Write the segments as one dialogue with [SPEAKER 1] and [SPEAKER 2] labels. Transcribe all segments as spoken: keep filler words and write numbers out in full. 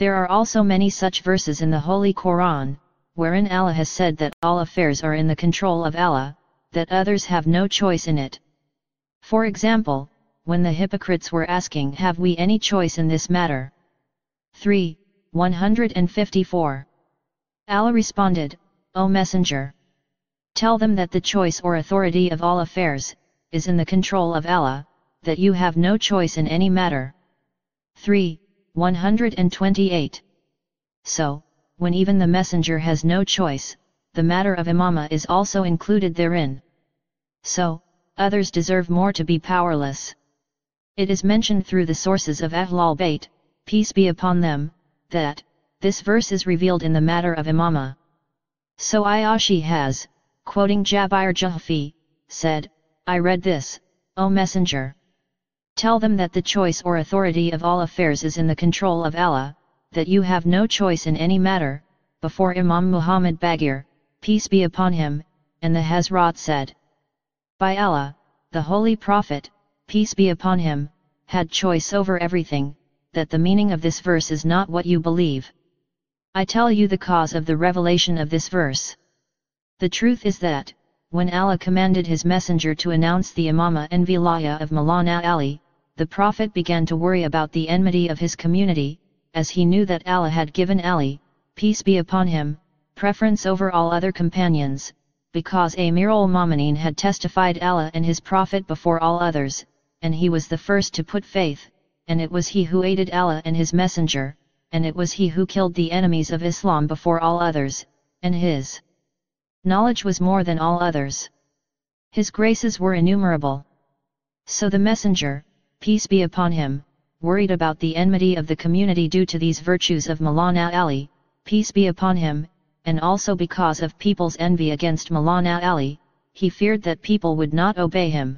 [SPEAKER 1] There are also many such verses in the Holy Quran, wherein Allah has said that all affairs are in the control of Allah, that others have no choice in it. For example, when the hypocrites were asking, "Have we any choice in this matter?" three one fifty-four. Allah responded, "O Messenger! Tell them that the choice or authority of all affairs is in the control of Allah, that you have no choice in any matter." three one twenty-eight. So, when even the messenger has no choice, the matter of imama is also included therein. So, others deserve more to be powerless. It is mentioned through the sources of Ahlul Bayt, peace be upon them, that this verse is revealed in the matter of imama. So Ayashi has, quoting Jabir Juhfi, said, "I read this, O Messenger. Tell them that the choice or authority of all affairs is in the control of Allah, that you have no choice in any matter," before Imam Muhammad Baqir, peace be upon him, and the Hazrat said, "By Allah, the Holy Prophet, peace be upon him, had choice over everything, that the meaning of this verse is not what you believe. I tell you the cause of the revelation of this verse. The truth is that, when Allah commanded his messenger to announce the imama and vilaya of Maulana Ali, the Prophet began to worry about the enmity of his community, as he knew that Allah had given Ali, peace be upon him, preference over all other companions, because Amirul Mu'minin had testified Allah and his Prophet before all others, and he was the first to put faith, and it was he who aided Allah and his messenger, and it was he who killed the enemies of Islam before all others, and his knowledge was more than all others. His graces were innumerable. So the messenger, peace be upon him, worried about the enmity of the community due to these virtues of Maulana Ali, peace be upon him, and also because of people's envy against Maulana Ali, he feared that people would not obey him.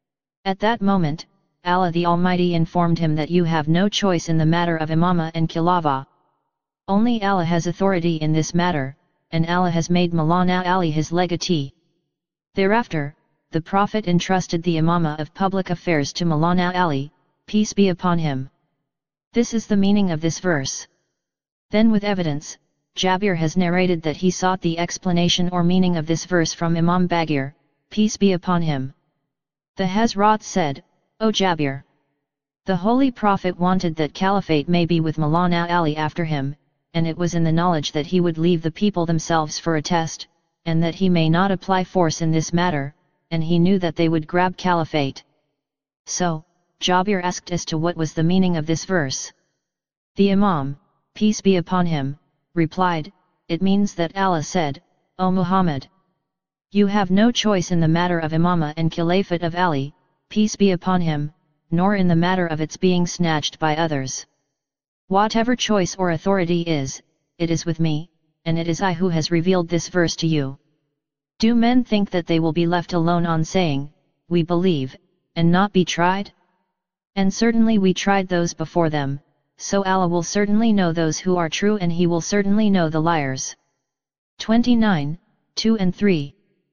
[SPEAKER 1] At that moment, Allah the Almighty informed him that you have no choice in the matter of imama and khilafah. Only Allah has authority in this matter, and Allah has made Maulana Ali his legatee." Thereafter, the Prophet entrusted the imama of public affairs to Maulana Ali, peace be upon him. This is the meaning of this verse. Then with evidence, Jabir has narrated that he sought the explanation or meaning of this verse from Imam Baqir, peace be upon him. The Hazrat said, "O Jabir! The Holy Prophet wanted that caliphate may be with Maulana Ali after him, and it was in the knowledge that he would leave the people themselves for a test, and that he may not apply force in this matter, and he knew that they would grab caliphate." So, Jabir asked as to what was the meaning of this verse. The Imam, peace be upon him, replied, "It means that Allah said, O Muhammad! You have no choice in the matter of imama and caliphate of Ali, peace be upon him, nor in the matter of its being snatched by others. Whatever choice or authority is, it is with me, and it is I who has revealed this verse to you. Do men think that they will be left alone on saying, 'We believe,' and not be tried? And certainly we tried those before them, so Allah will certainly know those who are true and He will certainly know the liars." twenty-nine, two and three.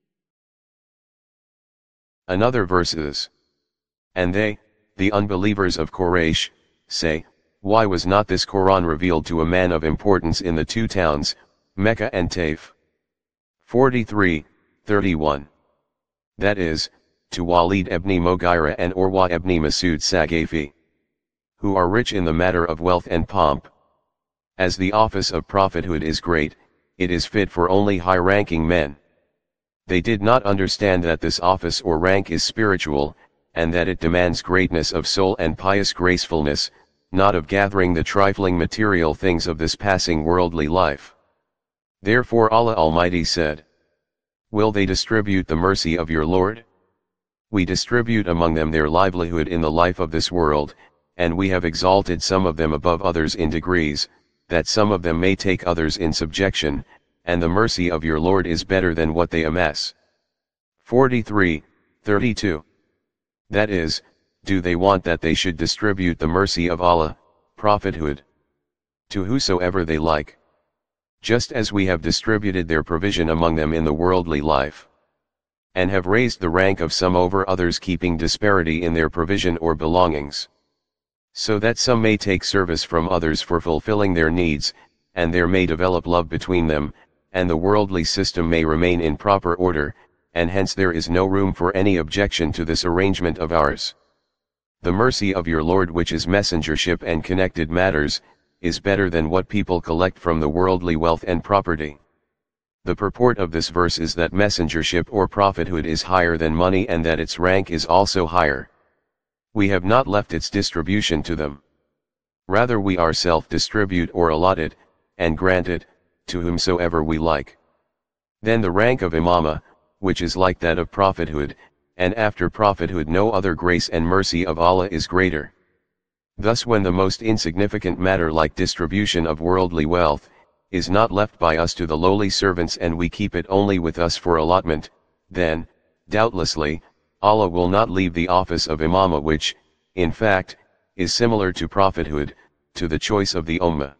[SPEAKER 2] Another verse is, "And they, the unbelievers of Quraysh, say, why was not this Quran revealed to a man of importance in the two towns, Mecca and Taif?" forty-three, thirty-one. That is, to Walid ibn Mughira and Urwa ibn Masud Saqafi, who are rich in the matter of wealth and pomp. As the office of prophethood is great, it is fit for only high-ranking men. They did not understand that this office or rank is spiritual, and that it demands greatness of soul and pious gracefulness, not of gathering the trifling material things of this passing worldly life. Therefore Allah Almighty said, "Will they distribute the mercy of your Lord? We distribute among them their livelihood in the life of this world, and we have exalted some of them above others in degrees, that some of them may take others in subjection, and the mercy of your Lord is better than what they amass." forty-three, thirty-two. That is, do they want that they should distribute the mercy of Allah, prophethood, to whosoever they like? Just as we have distributed their provision among them in the worldly life, and have raised the rank of some over others, keeping disparity in their provision or belongings. so that some may take service from others for fulfilling their needs, and there may develop love between them, and the worldly system may remain in proper order, and hence there is no room for any objection to this arrangement of ours. The mercy of your Lord, which is messengership and connected matters, is better than what people collect from the worldly wealth and property. The purport of this verse is that messengership or prophethood is higher than money, and that its rank is also higher. We have not left its distribution to them. Rather we ourselves distribute or allot it, and grant it, to whomsoever we like. Then the rank of imama, which is like that of prophethood, and after prophethood no other grace and mercy of Allah is greater. Thus when the most insignificant matter like distribution of worldly wealth, is not left by us to the lowly servants and we keep it only with us for allotment, then, doubtlessly, Allah will not leave the office of imama, which, in fact, is similar to prophethood, to the choice of the ummah.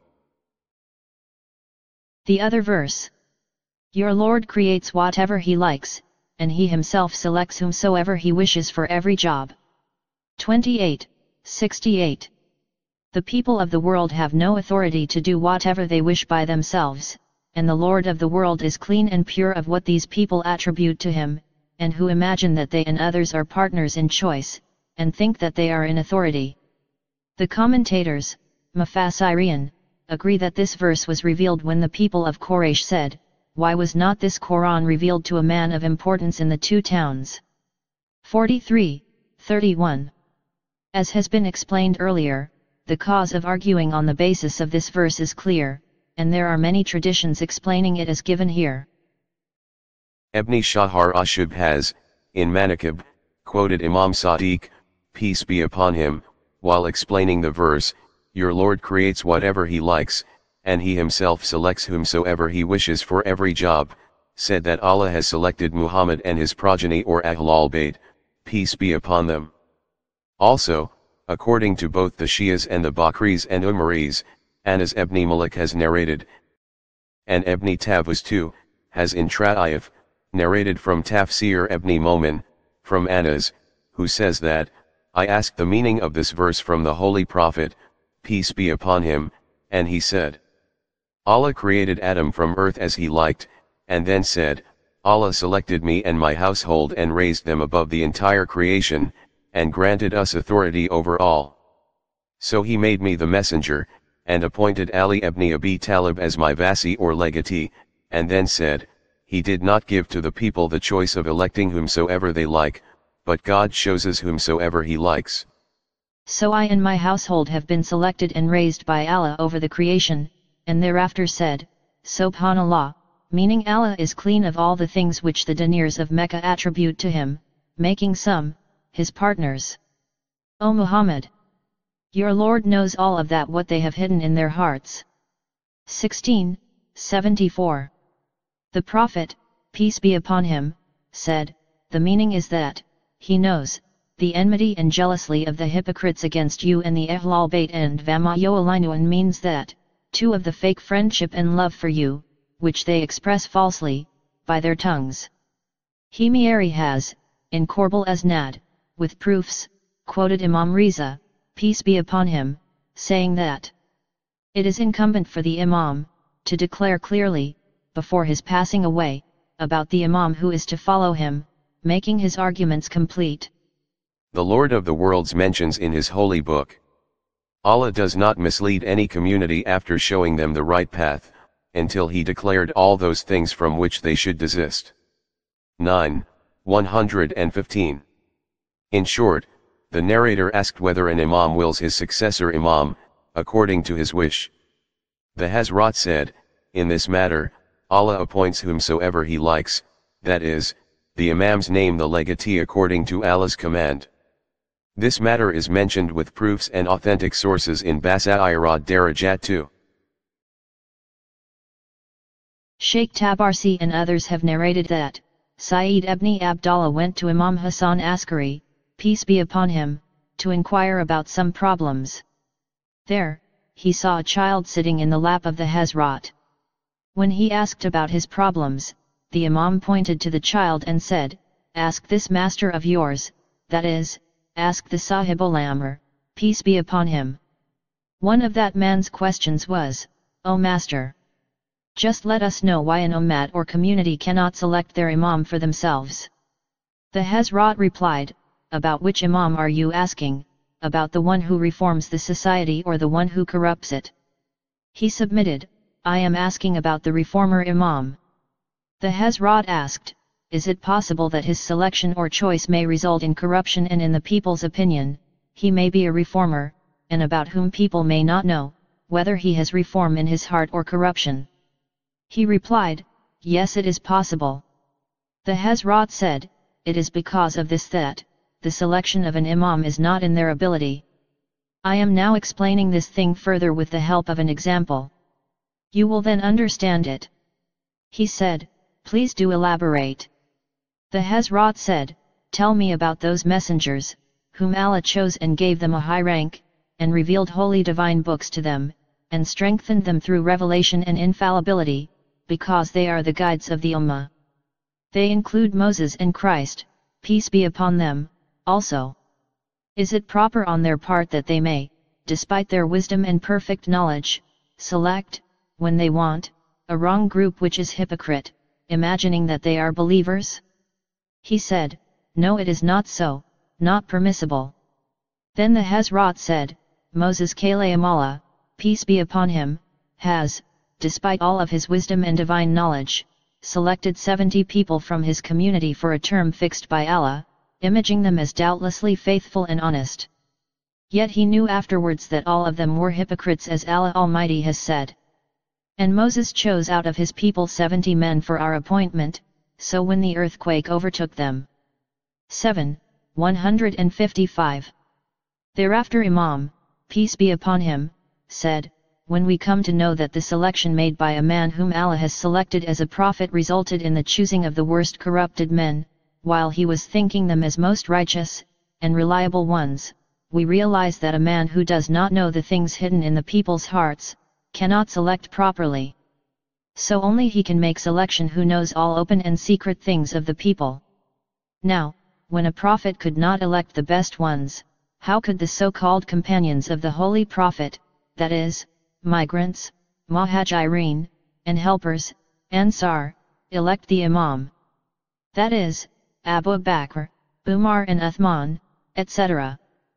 [SPEAKER 1] The other verse. Your Lord creates whatever He likes, and He Himself selects whomsoever He wishes for every job. twenty-eight, sixty-eight. The people of the world have no authority to do whatever they wish by themselves, and the Lord of the world is clean and pure of what these people attribute to Him, and who imagine that they and others are partners in choice, and think that they are in authority. The commentators, Mufassirun, agree that this verse was revealed when the people of Quraysh said, "Why was not this Quran revealed to a man of importance in the two towns?" forty-three, thirty-one. As has been explained earlier, the cause of arguing on the basis of this verse is clear, and there are many traditions explaining it as given here.
[SPEAKER 2] Ibn Shahar Ashub has, in Manaqib, quoted Imam Sadiq, peace be upon him, while explaining the verse, "Your Lord creates whatever He likes, and He Himself selects whomsoever He wishes for every job," said that Allah has selected Muhammad and his progeny or Ahlul Bayt, peace be upon them. Also, according to both the Shias and the Bakris and Umaris, Anas ibn Malik has narrated, and Ibn Tawus too, has in Tra'if, narrated from Tafsir ibn Momin, from Anas, who says that, "I asked the meaning of this verse from the Holy Prophet, peace be upon him, and he said, Allah created Adam from earth as He liked, and then said, Allah selected me and my household and raised them above the entire creation, and granted us authority over all. So He made me the messenger, and appointed Ali ibn Abi Talib as my vasi or legatee, and then said, He did not give to the people the choice of electing whomsoever they like, but God chooses whomsoever He likes.
[SPEAKER 1] So I and my household have been selected and raised by Allah over the creation," and thereafter said, Subhanallah, meaning Allah is clean of all the things which the deniers of Mecca attribute to Him, making some, His partners. O Muhammad! Your Lord knows all of that what they have hidden in their hearts. sixteen, seventy-four. The Prophet, peace be upon him, said, the meaning is that, He knows, the enmity and jealousy of the hypocrites against you and the Ahlul Bayt, and Vamayoalinuan means that, two of the fake friendship and love for you, which they express falsely, by their tongues. Himyari has, in Qorbal Asnad, with proofs, quoted Imam Riza, peace be upon him, saying that it is incumbent for the Imam, to declare clearly, before his passing away, about the Imam who is to follow him, making his arguments complete.
[SPEAKER 2] The Lord of the worlds mentions in His holy book, Allah does not mislead any community after showing them the right path, until He declared all those things from which they should desist. nine, one hundred fifteen. In short, the narrator asked whether an Imam wills his successor Imam, according to his wish. The Hazrat said, in this matter, Allah appoints whomsoever He likes, that is, the Imams name the legatee according to Allah's command. This matter is mentioned with proofs and authentic sources in Basairat Darajat two.
[SPEAKER 1] Sheikh Tabarsi and others have narrated that, Sayyid ibn Abdallah went to Imam Hassan Askari, peace be upon him, to inquire about some problems. There, he saw a child sitting in the lap of the Hazrat. When he asked about his problems, the Imam pointed to the child and said, ask this master of yours, that is, ask the Sahibul Amr, peace be upon him. One of that man's questions was, "O Master, just let us know why an ummat or community cannot select their imam for themselves." The Hazrat replied, "About which imam are you asking, about the one who reforms the society or the one who corrupts it?" He submitted, "I am asking about the reformer imam." The Hazrat asked, "Is it possible that his selection or choice may result in corruption, and in the people's opinion, he may be a reformer, and about whom people may not know, whether he has reform in his heart or corruption?" He replied, "Yes, it is possible." The Hazrat said, "It is because of this that the selection of an imam is not in their ability. I am now explaining this thing further with the help of an example. You will then understand it." He said, "Please do elaborate." The Hazrat said, "Tell me about those messengers, whom Allah chose and gave them a high rank, and revealed holy divine books to them, and strengthened them through revelation and infallibility, because they are the guides of the Ummah. They include Moses and Christ, peace be upon them, also. Is it proper on their part that they may, despite their wisdom and perfect knowledge, select, when they want, a wrong group which is hypocrite, imagining that they are believers?" He said, "No, it is not so, not permissible." Then the Hazrat said, "Moses Kalayam Allah, peace be upon him, has, despite all of his wisdom and divine knowledge, selected seventy people from his community for a term fixed by Allah, imaging them as doubtlessly faithful and honest. Yet he knew afterwards that all of them were hypocrites, as Allah Almighty has said. And Moses chose out of his people seventy men for our appointment, so when the earthquake overtook them." seven, one hundred fifty-five. Thereafter Imam, peace be upon him, said, "When we come to know that the selection made by a man whom Allah has selected as a prophet resulted in the choosing of the worst corrupted men, while he was thinking them as most righteous and reliable ones, we realize that a man who does not know the things hidden in the people's hearts, cannot select properly. So only he can make selection who knows all open and secret things of the people. Now, when a prophet could not elect the best ones, how could the so-called companions of the Holy Prophet, that is, migrants, Muhajirin, and helpers, Ansar, elect the Imam? That is, Abu Bakr, Umar and Uthman, et cetera.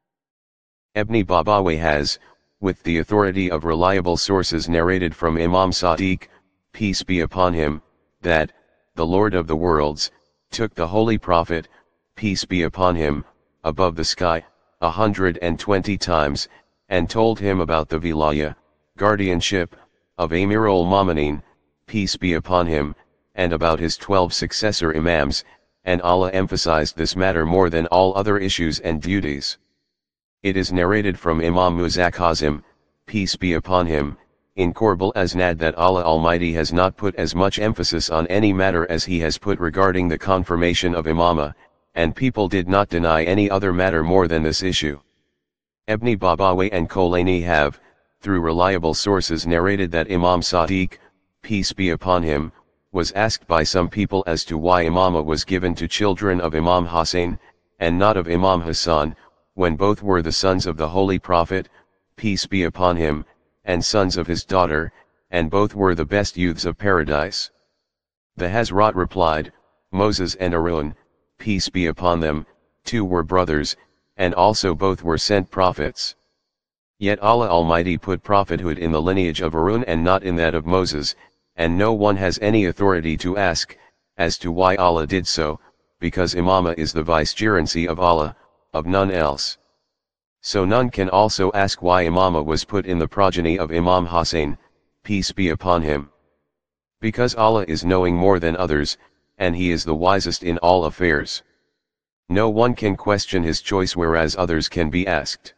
[SPEAKER 2] Ibn Babawayh has, with the authority of reliable sources, narrated from Imam Sadiq, peace be upon him, that, the Lord of the worlds, took the Holy Prophet, peace be upon him, above the sky, a hundred and twenty times, and told him about the Vilayah, guardianship, of Amir al-Mu'minin, peace be upon him, and about his twelve successor Imams, and Allah emphasized this matter more than all other issues and duties. It is narrated from Imam Musa Kazim, peace be upon him, in Qurbul Asnad, that Allah Almighty has not put as much emphasis on any matter as he has put regarding the confirmation of Imamah, and people did not deny any other matter more than this issue. Ibn Babawayh and Kolaini have, through reliable sources, narrated that Imam Sadiq, peace be upon him, was asked by some people as to why Imamah was given to children of Imam Hussein, and not of Imam Hassan, when both were the sons of the Holy Prophet, peace be upon him, and sons of his daughter, and both were the best youths of paradise. The Hazrat replied, Moses and Aaron, peace be upon them, two were brothers, and also both were sent prophets. Yet Allah Almighty put prophethood in the lineage of Aaron and not in that of Moses, and no one has any authority to ask, as to why Allah did so, because Imamah is the vicegerency of Allah, of none else. So none can also ask why Imamah was put in the progeny of Imam Hussein, peace be upon him. Because Allah is knowing more than others, and He is the wisest in all affairs. No one can question His choice, whereas others can be asked.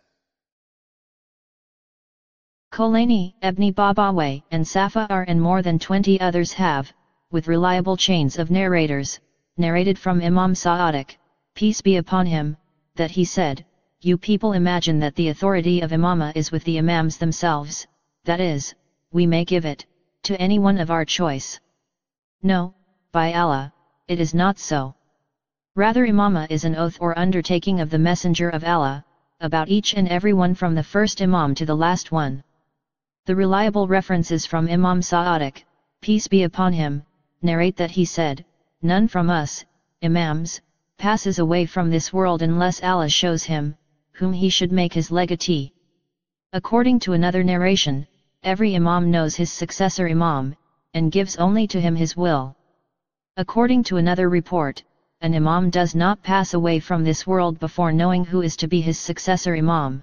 [SPEAKER 1] Kolaini, Ibn Babawayh, and Safar and more than twenty others have, with reliable chains of narrators, narrated from Imam Sadiq, peace be upon him, that he said, "You people imagine that the authority of Imamah is with the Imams themselves, that is, we may give it to anyone of our choice. No, by Allah, it is not so. Rather, Imamah is an oath or undertaking of the Messenger of Allah, about each and every one from the first Imam to the last one. The reliable references from Imam Sadiq, peace be upon him, narrate that he said, "None from us, Imams, passes away from this world unless Allah shows him, whom he should make his legatee." According to another narration, every Imam knows his successor Imam, and gives only to him his will. According to another report, an Imam does not pass away from this world before knowing who is to be his successor Imam.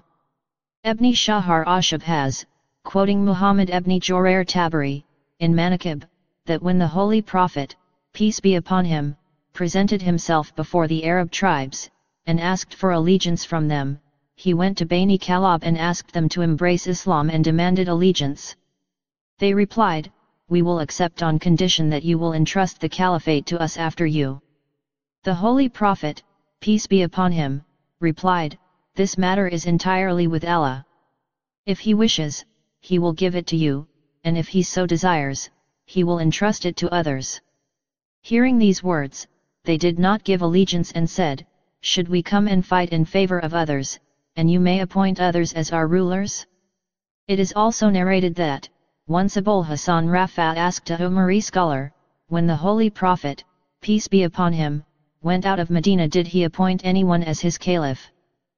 [SPEAKER 1] Ibn Shahar Ashab has, quoting Muhammad ibn Jorair Tabari, in Manaqib, that when the Holy Prophet, peace be upon him, presented himself before the Arab tribes, and asked for allegiance from them, he went to Bani Kalab and asked them to embrace Islam and demanded allegiance. They replied, "We will accept on condition that you will entrust the caliphate to us after you." The Holy Prophet, peace be upon him, replied, "This matter is entirely with Allah. If he wishes, he will give it to you, and if he so desires, he will entrust it to others." Hearing these words, they did not give allegiance and said, "Should we come and fight in favor of others, and you may appoint others as our rulers?" It is also narrated that, once Abul Hasan Rafa asked a Umari scholar, when the Holy Prophet, peace be upon him, went out of Medina, did he appoint anyone as his caliph?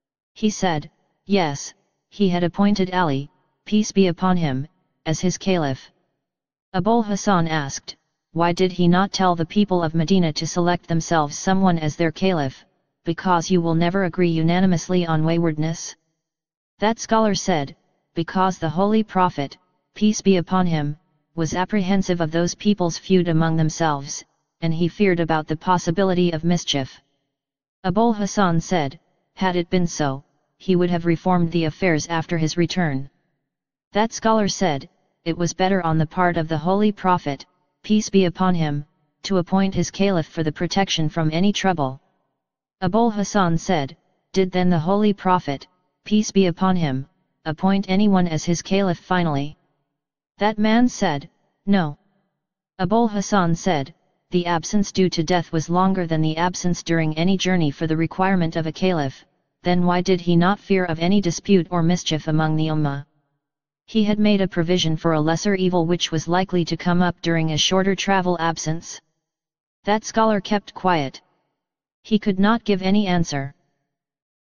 [SPEAKER 1] He said, yes, he had appointed Ali, peace be upon him, as his caliph. Abul Hasan asked, why did he not tell the people of Medina to select themselves someone as their caliph, because you will never agree unanimously on waywardness? That scholar said, because the Holy Prophet, peace be upon him, was apprehensive of those people's feud among themselves, and he feared about the possibility of mischief. Abul Hasan said, had it been so, he would have reformed the affairs after his return. That scholar said, it was better on the part of the Holy Prophet, peace be upon him, to appoint his caliph for the protection from any trouble. Abul Hasan said, did then the Holy Prophet, peace be upon him, appoint anyone as his caliph finally? That man said, no. Abul Hasan said, the absence due to death was longer than the absence during any journey for the requirement of a caliph, then why did he not fear of any dispute or mischief among the Ummah? He had made a provision for a lesser evil which was likely to come up during a shorter travel absence. That scholar kept quiet. He could not give any answer.